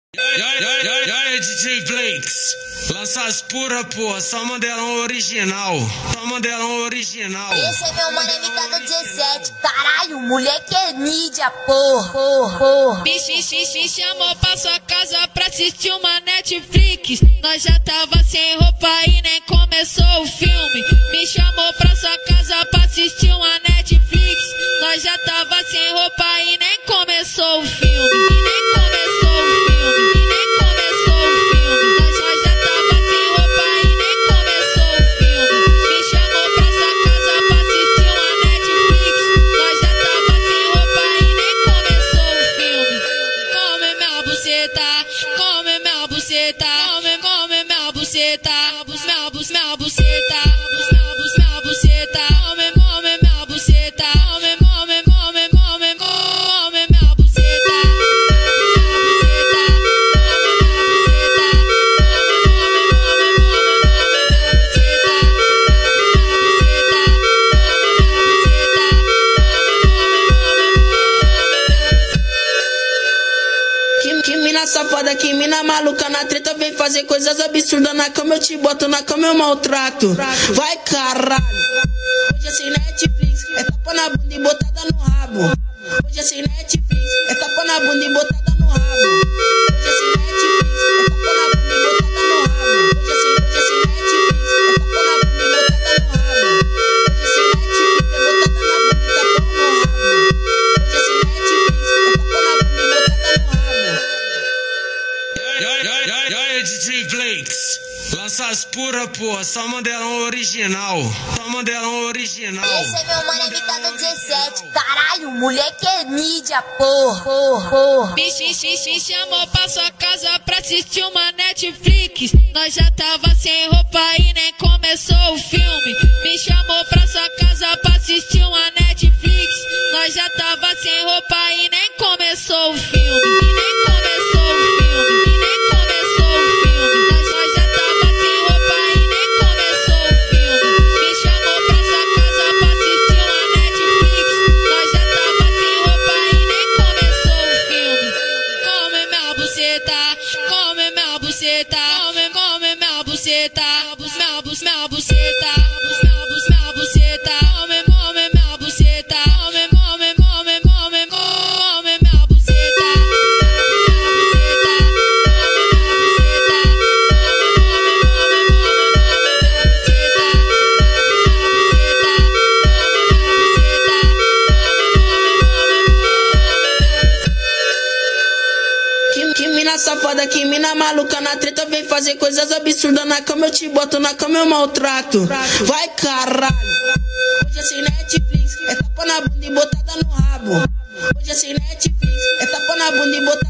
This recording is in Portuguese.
E aí, DJ Blinks, lança as pura, porra, só modelão original, só modelão original. Esse é meu mano MK17, caralho, moleque é mídia, porra. Me chamou pra sua casa pra assistir uma Netflix. Nós já tava sem roupa e nem começou o filme. Me chamou pra sua casa pra assistir uma Netflix. Nós já tava sem roupa e nem começou o filme. Come minha buceta, come minha buceta, minha buceta, minha buceta, come minha buceta, come minha buceta, Que mina safada, que mina maluca na treta, vem fazer coisas absurdas na cama, eu te boto na cama, eu maltrato. Vai caralho. Hoje é sem Netflix, é tapa na bunda e botada no rabo. Hoje é sem Netflix, é tapa na bunda e botada no rabo. Hoje é sem Netflix, é tapa na bunda e botada no rabo. Hoje é sem Netflix, é tapa na bunda e botada no rabo. Hoje é sem Netflix, é botada na bunda e tapa no rabo. Hoje é sem Netflix, é tapa na bunda e botada no rabo. E aí, DJ Blinks, lança as pura, porra, só modelão original, só modelão original. Esse é meu mano MK17, caralho, moleque é mídia, porra. Me chamou pra sua casa pra assistir uma Netflix. Nós já tava sem roupa e nem começou o filme. Me chamou pra sua casa pra assistir uma Netflix. Nós já tava sem roupa e nem começou o filme. Come minha buceta, come minha buceta, minha buceta, minha buceta, come minha buceta, come minha buceta, Que mina safada, que mina maluca na treta, vem fazer coisas absurdas na cama, eu te boto na cama, eu maltrato. Vai caralho. Hoje é sem Netflix, é tapa na bunda e botada no rabo. Hoje é sem Netflix, é tapa na bunda e botada